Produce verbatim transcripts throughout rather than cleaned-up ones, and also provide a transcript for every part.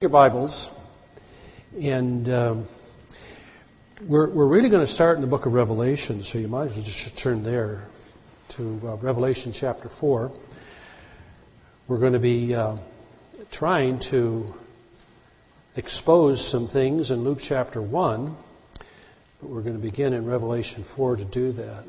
Your Bibles, and um, we're we're really going to start in the book of Revelation, so you might as well just turn there to uh, Revelation chapter four. We're going to be uh, trying to expose some things in Luke chapter one, but we're going to begin in Revelation four to do that.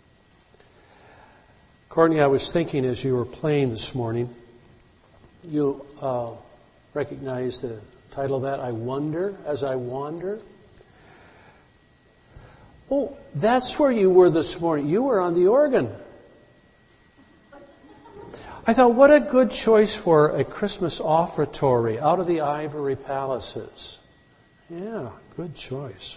Courtney, I was thinking as you were playing this morning, you uh, recognize the title of that, I Wonder as I Wander. Oh, that's where you were this morning. You were on the organ. I thought, what a good choice for a Christmas offertory out of the ivory palaces. Yeah, good choice.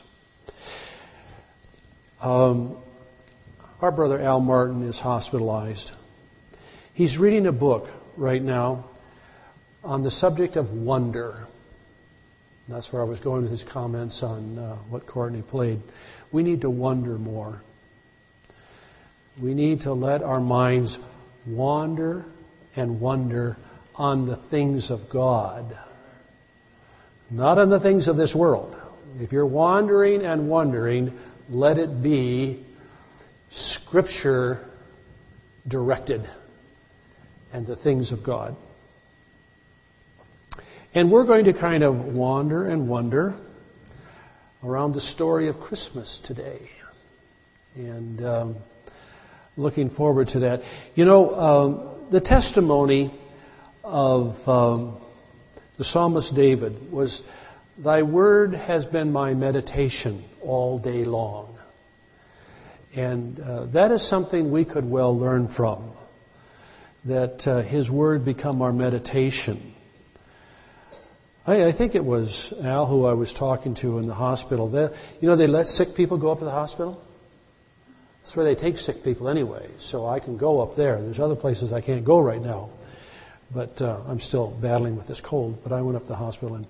Um, our brother Al Martin is hospitalized. He's reading a book right now on the subject of wonder. That's where I was going with his comments on uh, what Courtney played. We need to wonder more. We need to let our minds wander and wonder on the things of God, not on the things of this world. If you're wandering and wondering, let it be Scripture directed and the things of God. And we're going to kind of wander and wonder around the story of Christmas today. And um, looking forward to that. You know, um, the testimony of um, the psalmist David was, "Thy word has been my meditation all day long." And uh, that is something we could well learn from, that uh, his word become our meditation. I, I think it was Al who I was talking to in the hospital. They, you know, they let sick people go up to the hospital. That's where they take sick people anyway, so I can go up there. There's other places I can't go right now, but uh, I'm still battling with this cold. But I went up to the hospital and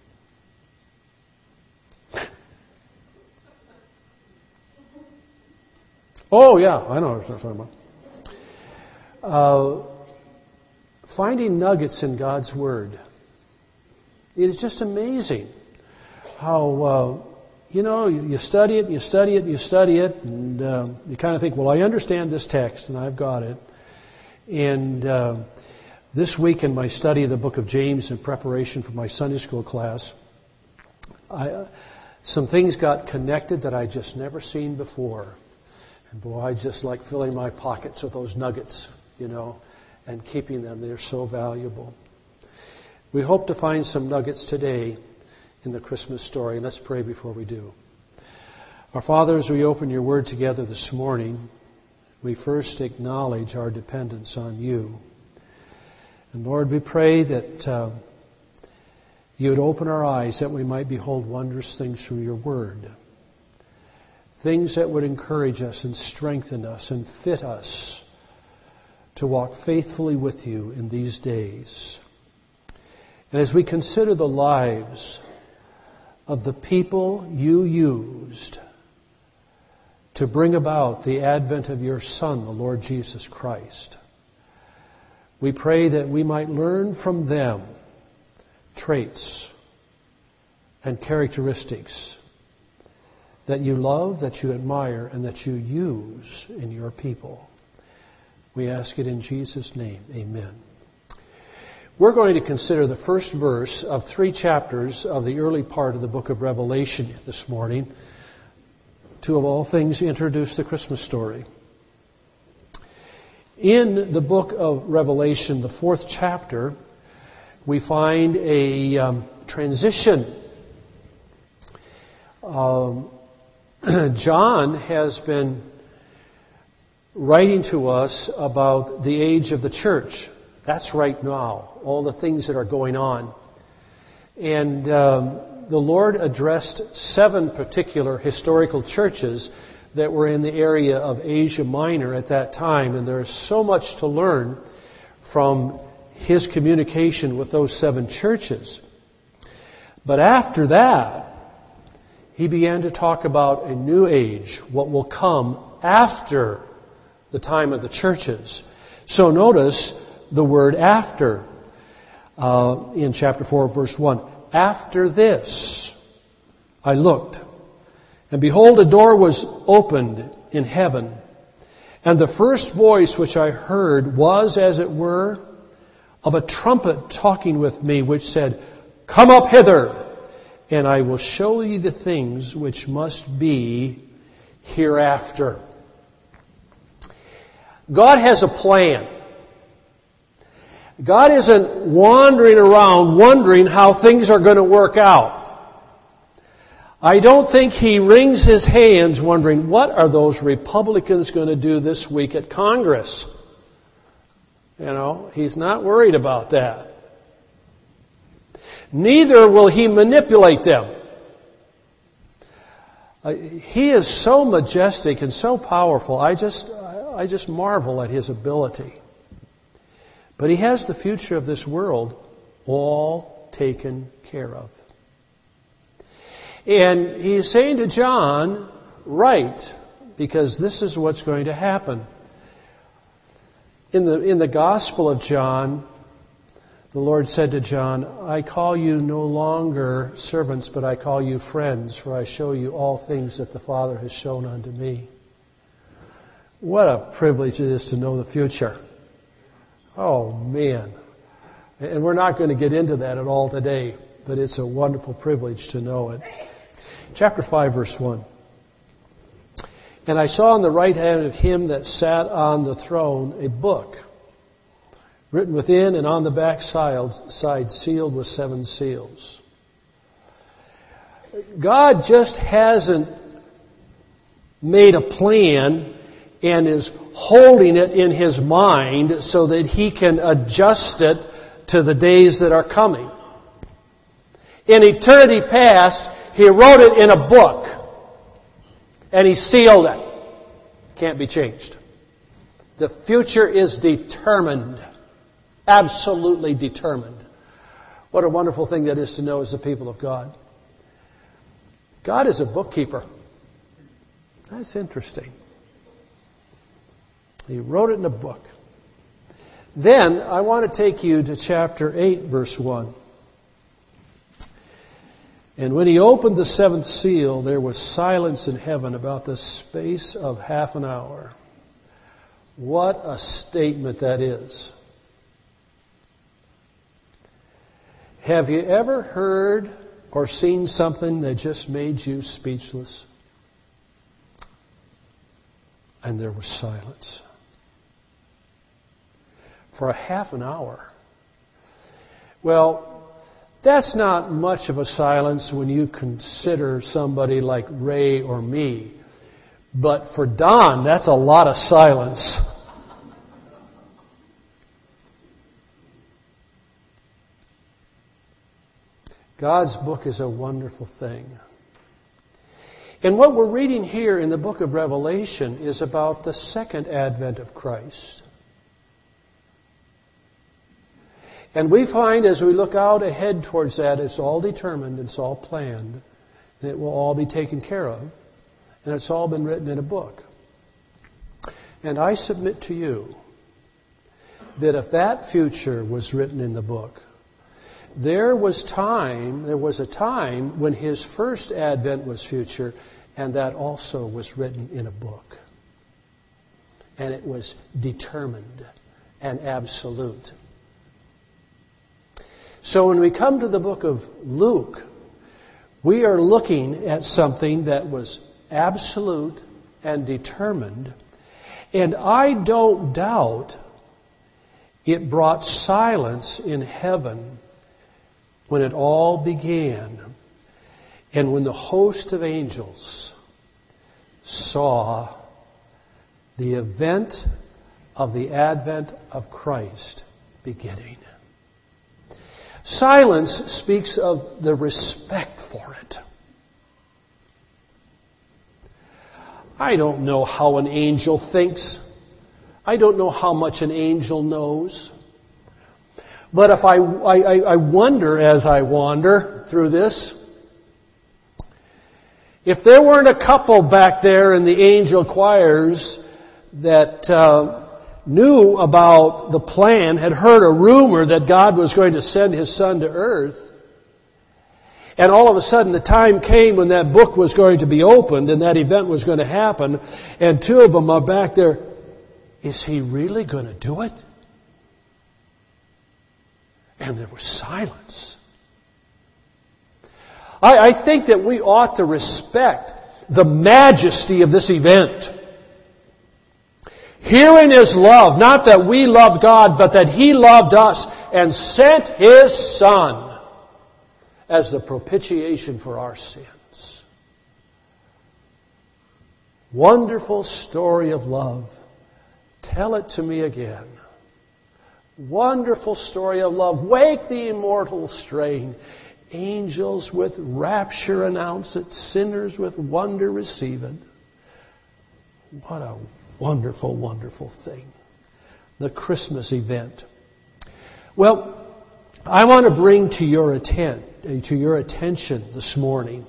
oh, yeah, I know what I'm talking about. Uh, finding nuggets in God's Word. It is just amazing how, uh, you know, you, you study it, and you study it, and you study it, and uh, you kind of think, well, I understand this text, and I've got it. And uh, this week in my study of the book of James in preparation for my Sunday school class, I, uh, some things got connected that I just never seen before. And boy, I just like filling my pockets with those nuggets, you know, and keeping them. They're so valuable. We hope to find some nuggets today in the Christmas story. Let's pray before we do. Our Father, as we open your word together this morning, we first acknowledge our dependence on you. And Lord, we pray that uh, you would open our eyes that we might behold wondrous things from your word. Things that would encourage us and strengthen us and fit us to walk faithfully with you in these days. And as we consider the lives of the people you used to bring about the advent of your Son, the Lord Jesus Christ, we pray that we might learn from them traits and characteristics that you love, that you admire, and that you use in your people. We ask it in Jesus' name. Amen. We're going to consider the first verse of three chapters of the early part of the book of Revelation this morning to, of all things, introduce the Christmas story. In the book of Revelation, the fourth chapter, we find a um, transition. Um, John has been writing to us about the age of the church. That's right now, all the things that are going on. And um, the Lord addressed seven particular historical churches that were in the area of Asia Minor at that time. And there is so much to learn from his communication with those seven churches. But after that, he began to talk about a new age, what will come after the time of the churches. So notice the word after. uh, in chapter four, verse one. After this, I looked, and behold, a door was opened in heaven. And the first voice which I heard was, as it were, of a trumpet talking with me, which said, Come up hither, and I will show you the things which must be hereafter. God has a plan. God isn't wandering around wondering how things are going to work out. I don't think He wrings His hands wondering, what are those Republicans going to do this week at Congress? You know, He's not worried about that. Neither will He manipulate them. Uh, he is so majestic and so powerful. I just, I just marvel at His ability. But He has the future of this world all taken care of. And He's saying to John, write, because this is what's going to happen. In the, in the Gospel of John, the Lord said to John, I call you no longer servants, but I call you friends, for I show you all things that the Father has shown unto me. What a privilege it is to know the future. Oh, man. And we're not going to get into that at all today, but it's a wonderful privilege to know it. Chapter five, verse one. And I saw on the right hand of Him that sat on the throne a book, written within and on the back side, side sealed with seven seals. God just hasn't made a plan and is holding it in His mind so that He can adjust it to the days that are coming. In eternity past, He wrote it in a book and He sealed it. Can't be changed. The future is determined. Absolutely determined. What a wonderful thing that is to know as the people of God. God is a bookkeeper. That's interesting. He wrote it in a book. Then I want to take you to chapter eight, verse one. And when He opened the seventh seal, there was silence in heaven about the space of half an hour. What a statement that is. Have you ever heard or seen something that just made you speechless? And there was silence. For a half an hour. Well, that's not much of a silence when you consider somebody like Ray or me. But for Don, that's a lot of silence. God's book is a wonderful thing. And what we're reading here in the book of Revelation is about the second advent of Christ. And we find as we look out ahead towards that, it's all determined, it's all planned, and it will all be taken care of, and it's all been written in a book. And I submit to you that if that future was written in the book, there was time, there was a time when His first advent was future, and that also was written in a book. And it was determined and absolute. So when we come to the book of Luke, we are looking at something that was absolute and determined. And I don't doubt it brought silence in heaven when it all began and when the host of angels saw the event of the advent of Christ beginning. Silence speaks of the respect for it. I don't know how an angel thinks. I don't know how much an angel knows. But if I, I, I wonder as I wander through this, if there weren't a couple back there in the angel choirs that uh, knew about the plan, had heard a rumor that God was going to send His Son to earth, and all of a sudden the time came when that book was going to be opened and that event was going to happen, and two of them are back there. Is He really going to do it? And there was silence. I, I think that we ought to respect the majesty of this event. Herein is love, not that we loved God, but that He loved us and sent His Son as the propitiation for our sins. Wonderful story of love. Tell it to me again. Wonderful story of love. Wake the immortal strain. Angels with rapture announce it. Sinners with wonder receive it. What a wonderful, wonderful thing. The Christmas event. Well, I want to bring to your atten- to your attention this morning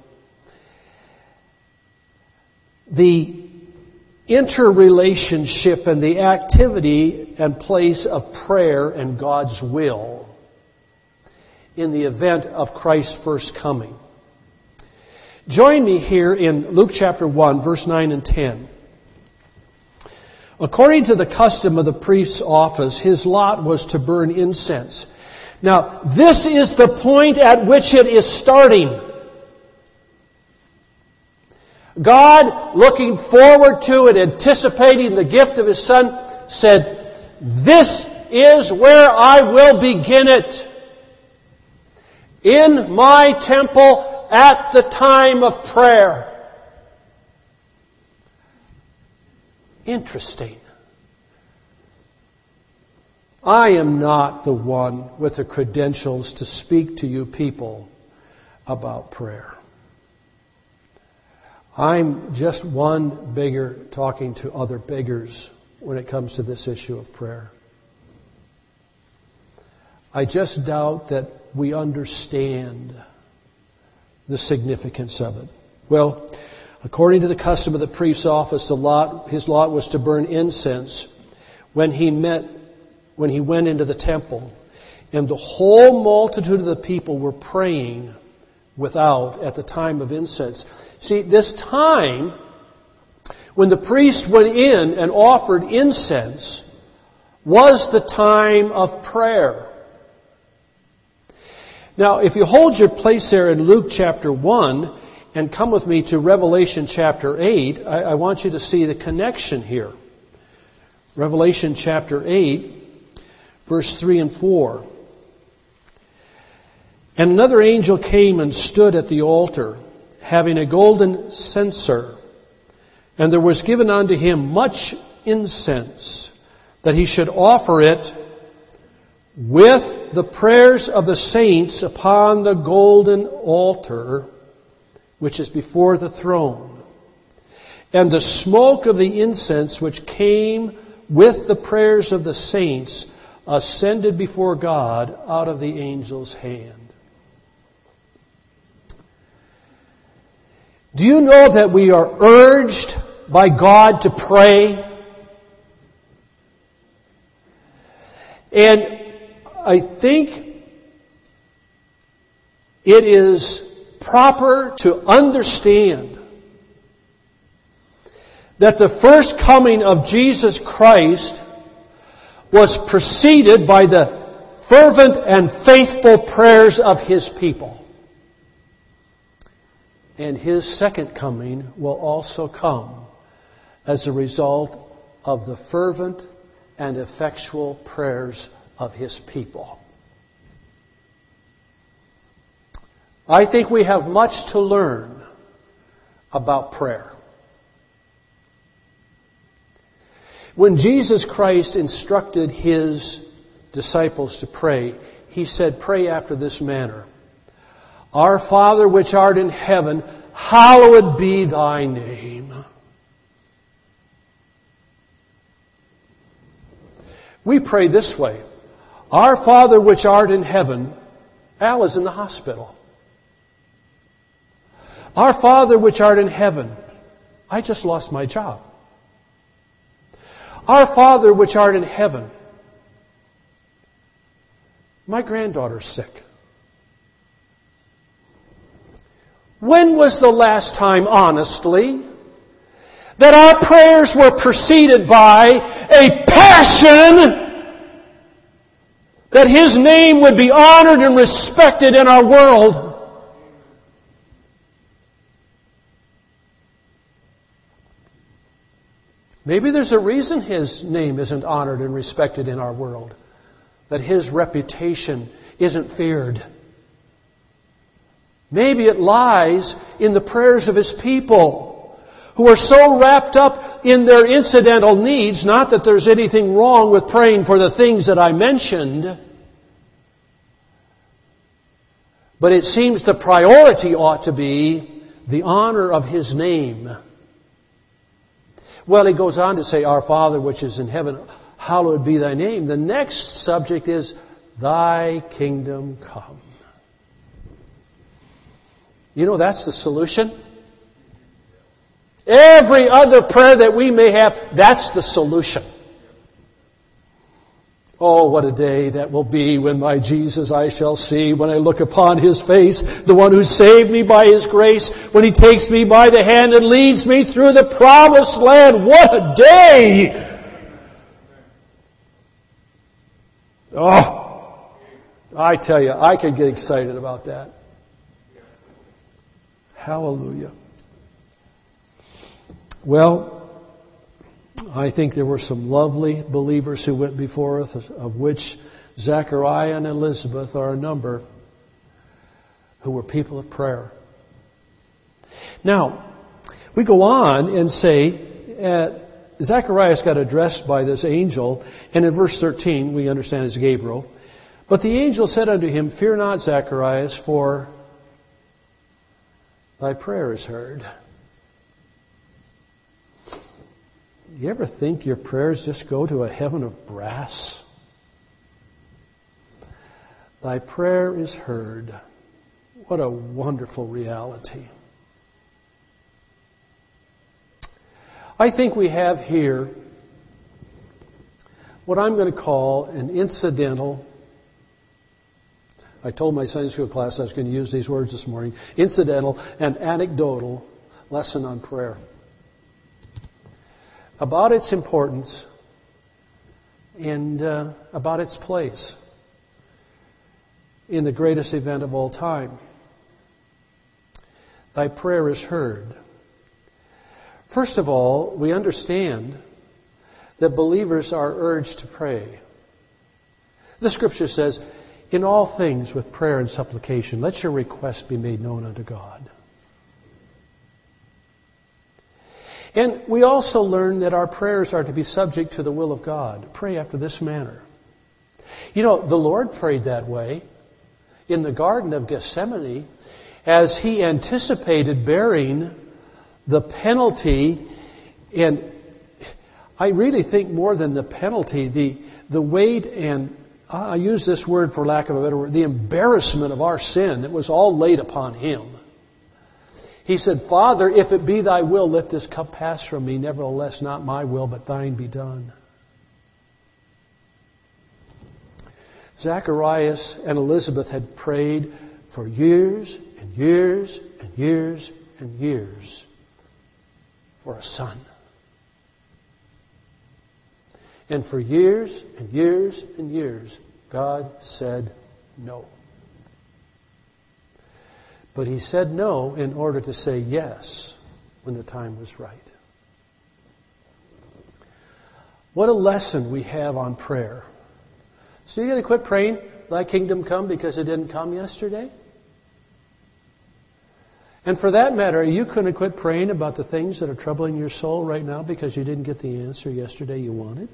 the interrelationship and the activity and place of prayer and God's will in the event of Christ's first coming. Join me here in Luke chapter one, verse nine and ten. According to the custom of the priest's office, his lot was to burn incense. Now, this is the point at which it is starting. God, looking forward to it, anticipating the gift of His Son, said, "This is where I will begin it. In my temple at the time of prayer." Interesting. I am not the one with the credentials to speak to you people about prayer. I'm just one beggar talking to other beggars when it comes to this issue of prayer. I just doubt that we understand the significance of it. Well, according to the custom of the priest's office, the lot, his lot was to burn incense when he met, when he went into the temple. And the whole multitude of the people were praying without at the time of incense. See, this time when the priest went in and offered incense was the time of prayer. Now, if you hold your place there in Luke chapter one and come with me to Revelation chapter eight, I, I want you to see the connection here. Revelation chapter eight, verse three and four. And another angel came and stood at the altar, having a golden censer. And there was given unto him much incense, that he should offer it with the prayers of the saints upon the golden altar, which is before the throne. And the smoke of the incense which came with the prayers of the saints ascended before God out of the angel's hand. Do you know that we are urged by God to pray? And I think it is proper to understand that the first coming of Jesus Christ was preceded by the fervent and faithful prayers of His people. And His second coming will also come as a result of the fervent and effectual prayers of His people. I think we have much to learn about prayer. When Jesus Christ instructed His disciples to pray, He said, "Pray after this manner. Our Father which art in heaven, hallowed be Thy name." We pray this way. Our Father which art in heaven, Al is in the hospital. Our Father which art in heaven, I just lost my job. Our Father which art in heaven. My granddaughter's sick. When was the last time, honestly, that our prayers were preceded by a passion that His name would be honored and respected in our world? Maybe there's a reason His name isn't honored and respected in our world, that His reputation isn't feared. Maybe it lies in the prayers of His people who are so wrapped up in their incidental needs, not that there's anything wrong with praying for the things that I mentioned, but it seems the priority ought to be the honor of His name. Well, He goes on to say, Our Father which is in heaven, hallowed be Thy name. The next subject is, Thy kingdom come. You know, that's the solution. Every other prayer that we may have, that's the solution. Oh, what a day that will be when my Jesus I shall see, when I look upon His face, the one who saved me by His grace, when He takes me by the hand and leads me through the promised land. What a day! Oh, I tell you, I could get excited about that. Hallelujah. Well, I think there were some lovely believers who went before us, of which Zechariah and Elizabeth are a number, who were people of prayer. Now, we go on and say, uh, Zacharias got addressed by this angel, and in verse thirteen, we understand it's Gabriel. But the angel said unto him, Fear not, Zacharias, for thy prayer is heard. You ever think your prayers just go to a heaven of brass? Thy prayer is heard. What a wonderful reality. I think we have here what I'm going to call an incidental, I told my Sunday school class I was going to use these words this morning, incidental and anecdotal lesson on prayer. About its importance and uh, about its place in the greatest event of all time. Thy prayer is heard. First of all, we understand that believers are urged to pray. The Scripture says, in all things with prayer and supplication, let your requests be made known unto God. And we also learn that our prayers are to be subject to the will of God. Pray after this manner. You know, the Lord prayed that way in the Garden of Gethsemane as He anticipated bearing the penalty, and I really think more than the penalty, the, the weight and, I use this word for lack of a better word, the embarrassment of our sin that was all laid upon Him. He said, Father, if it be Thy will, let this cup pass from me. Nevertheless, not my will, but Thine be done. Zacharias and Elizabeth had prayed for years and years and years and years for a son. And for years and years and years, God said no. But He said no in order to say yes when the time was right. What a lesson we have on prayer. So you're going to quit praying, Thy kingdom come, because it didn't come yesterday? And for that matter, you couldn't quit praying about the things that are troubling your soul right now because you didn't get the answer yesterday you wanted?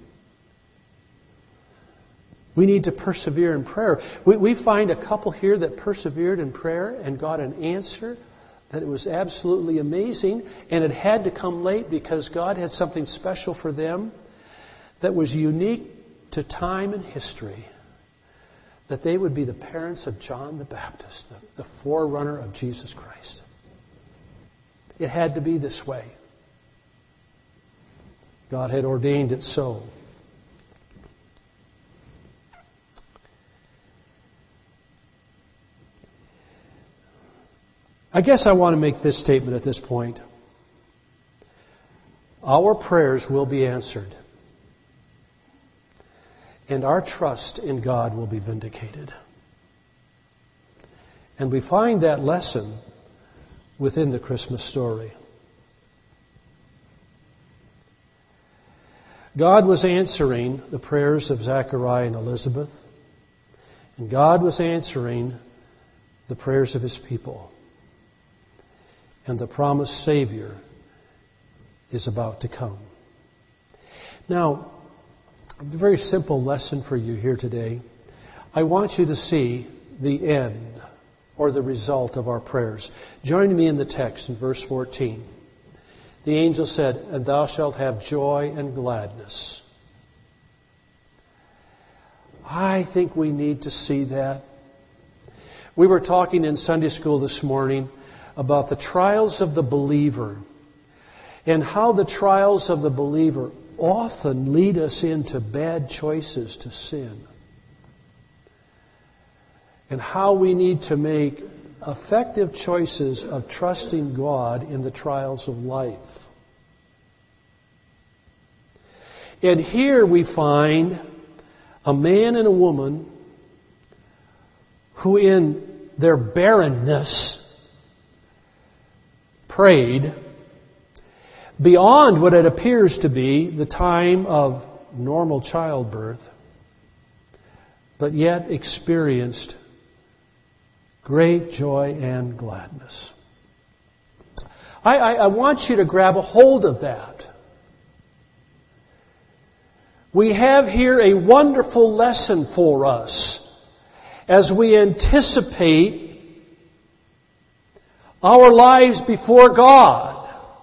We need to persevere in prayer. We, we find a couple here that persevered in prayer and got an answer that it was absolutely amazing, and it had to come late because God had something special for them that was unique to time and history, that they would be the parents of John the Baptist, the, the forerunner of Jesus Christ. It had to be this way. God had ordained it so. I guess I want to make this statement at this point. Our prayers will be answered, and our trust in God will be vindicated. And we find that lesson within the Christmas story. God was answering the prayers of Zechariah and Elizabeth, and God was answering the prayers of His people. And the promised Savior is about to come. Now, a very simple lesson for you here today. I want you to see the end or the result of our prayers. Join me in the text in verse fourteen. The angel said, "And thou shalt have joy and gladness." I think we need to see that. We were talking in Sunday school this morning about the trials of the believer and how the trials of the believer often lead us into bad choices to sin. And how we need to make effective choices of trusting God in the trials of life. And here we find a man and a woman who in their barrenness prayed beyond what it appears to be the time of normal childbirth, but yet experienced great joy and gladness. I, I, I want you to grab a hold of that. We have here a wonderful lesson for us as we anticipate our lives before God.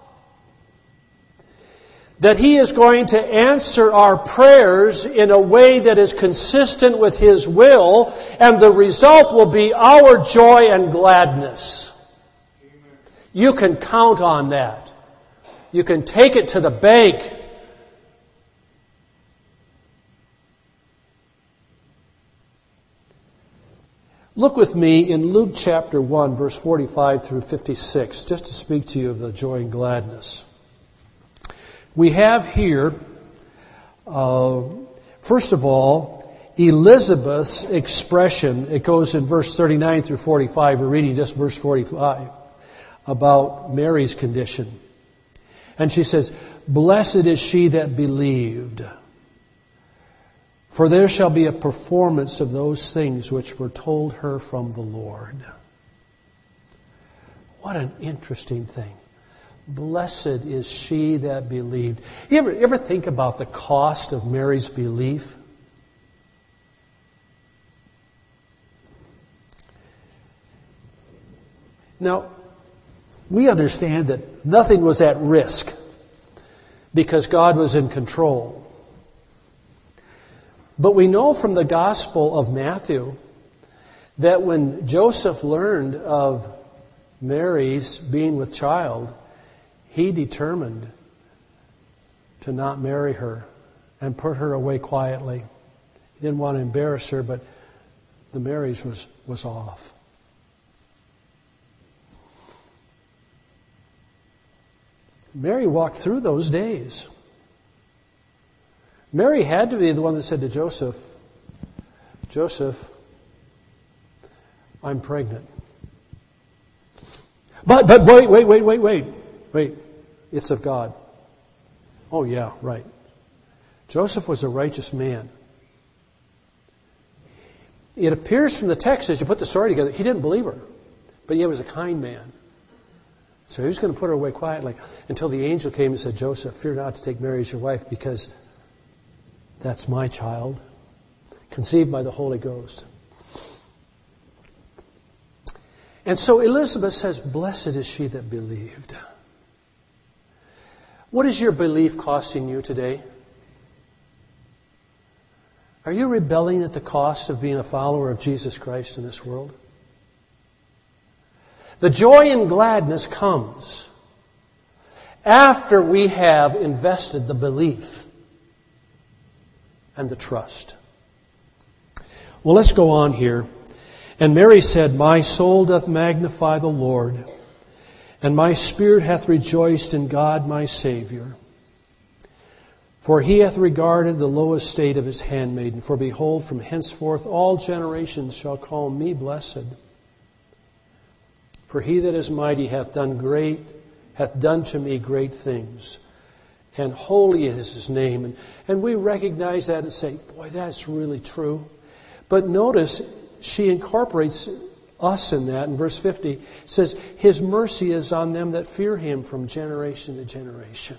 That He is going to answer our prayers in a way that is consistent with His will, and the result will be our joy and gladness. Amen. You can count on that. You can take it to the bank. Look with me in Luke chapter one, verse forty-five through fifty-six, just to speak to you of the joy and gladness. We have here, uh, first of all, Elizabeth's expression. It goes in verse thirty-nine through forty-five. We're reading just verse forty-five about Mary's condition. And she says, "Blessed is she that believed, for there shall be a performance of those things which were told her from the Lord." What an interesting thing. Blessed is she that believed. You ever, you ever think about the cost of Mary's belief? Now, we understand that nothing was at risk because God was in control. But we know from the Gospel of Matthew that when Joseph learned of Mary's being with child, he determined to not marry her and put her away quietly. He didn't want to embarrass her, but the marriage was, was off. Mary walked through those days. Mary had to be the one that said to Joseph, "Joseph, I'm pregnant." But, but wait, wait, wait, wait, wait. Wait, it's of God. Oh yeah, right. Joseph was a righteous man. It appears from the text as you put the story together, he didn't believe her, but he was a kind man. So he was going to put her away quietly until the angel came and said, "Joseph, fear not to take Mary as your wife, because that's my child, conceived by the Holy Ghost." And so Elizabeth says, "Blessed is she that believed." What is your belief costing you today? Are you rebelling at the cost of being a follower of Jesus Christ in this world? The joy and gladness comes after we have invested the belief and the trust. Well, let's go on here. And Mary said, "My soul doth magnify the Lord, and my spirit hath rejoiced in God my Savior. For he hath regarded the low estate of his handmaiden. For behold, from henceforth all generations shall call me blessed. For he that is mighty hath done great, hath done to me great things. And holy is his name." And, and we recognize that and say, boy, that's really true. But notice, she incorporates us in that. In verse fifty, it says, "His mercy is on them that fear him from generation to generation."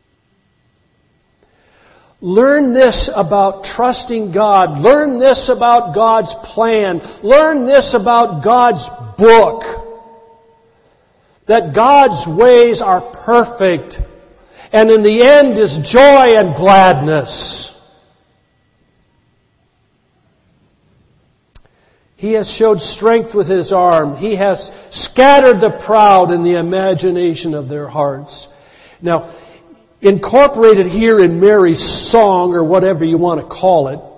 Learn this about trusting God. Learn this about God's plan. Learn this about God's book. That God's ways are perfect. And in the end is joy and gladness. He has showed strength with His arm. He has scattered the proud in the imagination of their hearts. Now, incorporated here in Mary's song, or whatever you want to call it,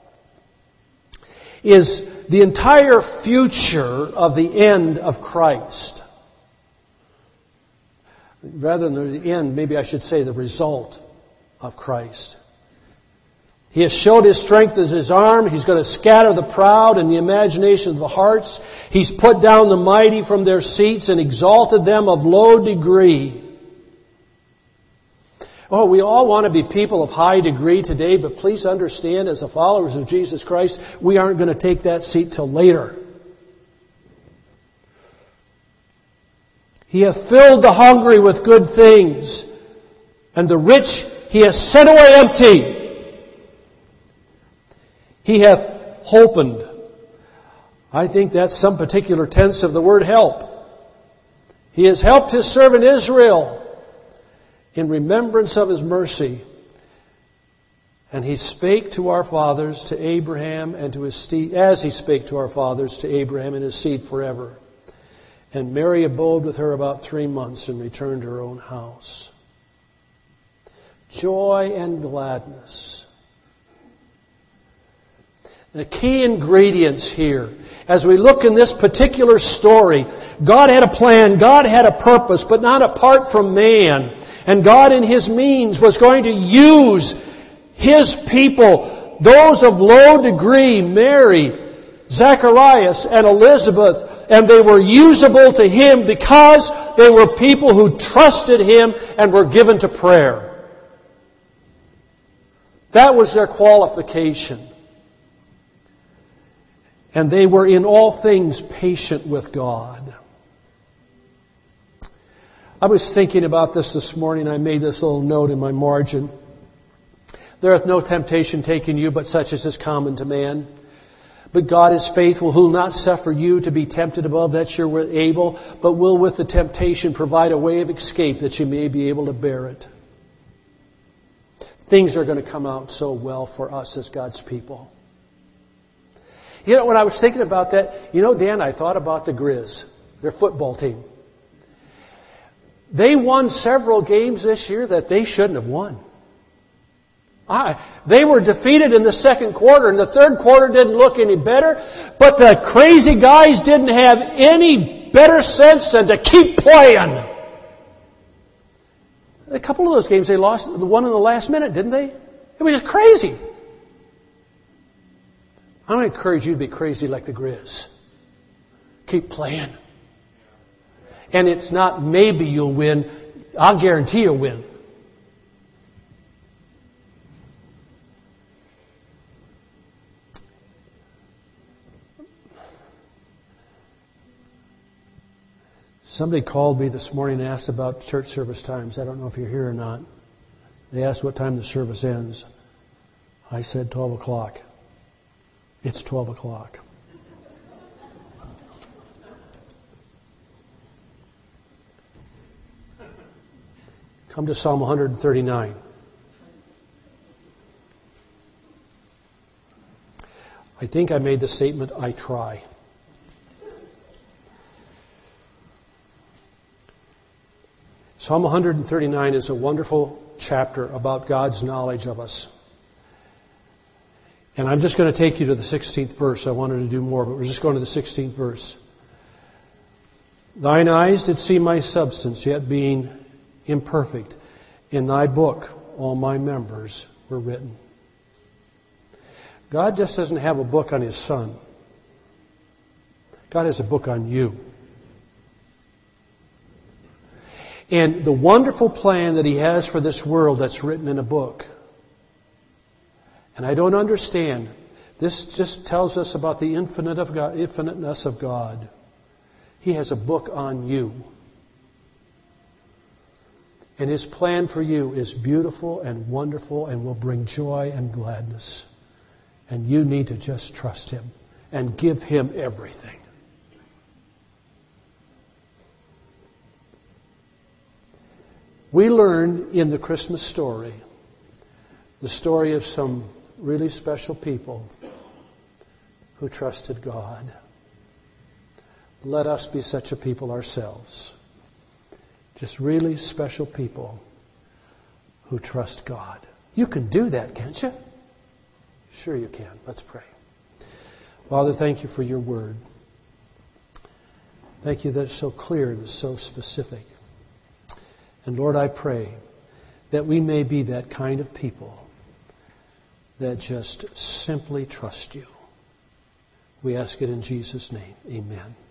is the entire future of the end of Christ. Rather than the end, maybe I should say the result of Christ. He has showed His strength as His arm. He's going to scatter the proud in the imagination of the hearts. He's put down the mighty from their seats and exalted them of low degree. Oh, we all want to be people of high degree today, but please understand, as the followers of Jesus Christ, we aren't going to take that seat till later. He hath filled the hungry with good things, and the rich He hath sent away empty. He hath holpened. I think that's some particular tense of the word help. He has helped His servant Israel in remembrance of His mercy. And He spake to our fathers, to Abraham, and to his seed, as He spake to our fathers, to Abraham and his seed forever. And Mary abode with her about three months and returned to her own house. Joy and gladness. The key ingredients here, as we look in this particular story, God had a plan, God had a purpose, but not apart from man. And God in His means was going to use His people, those of low degree, Mary, Zacharias, and Elizabeth, and they were usable to Him because they were people who trusted Him and were given to prayer. That was their qualification. And they were in all things patient with God. I was thinking about this this morning. I made this little note in my margin. "There hath no temptation taken you, but such as is common to man. But God is faithful, who will not suffer you to be tempted above that you are able, but will with the temptation provide a way of escape that you may be able to bear it." Things are going to come out so well for us as God's people. You know, when I was thinking about that, you know, Dan, I thought about the Grizz, their football team. They won several games this year that they shouldn't have won. I, they were defeated in the second quarter, and the third quarter didn't look any better, but the crazy guys didn't have any better sense than to keep playing. A couple of those games they lost, the one in the last minute, didn't they? It was just crazy. I'm going to encourage you to be crazy like the Grizz. Keep playing. And it's not maybe you'll win. I'll guarantee you'll win. Somebody called me this morning and asked about church service times. I don't know if you're here or not. They asked what time the service ends. I said twelve o'clock. It's twelve o'clock. Come to Psalm one thirty-nine. I think I made the statement, I try. Psalm one thirty-nine is a wonderful chapter about God's knowledge of us. And I'm just going to take you to the sixteenth verse. I wanted to do more, but we're just going to the sixteenth verse. Thine eyes did see my substance, yet being imperfect. In thy book all my members were written. God just doesn't have a book on His Son. God has a book on you. And the wonderful plan that He has for this world that's written in a book. And I don't understand. This just tells us about the infinite of God, infiniteness of God. He has a book on you. And His plan for you is beautiful and wonderful and will bring joy and gladness. And you need to just trust Him and give Him everything. We learn in the Christmas story the story of some really special people who trusted God. Let us be such a people ourselves. Just really special people who trust God. You can do that, can't you? Sure you can. Let's pray. Father, thank you for your word. Thank you that it's so clear and it's so specific. And Lord, I pray that we may be that kind of people that just simply trust you. We ask it in Jesus' name. Amen.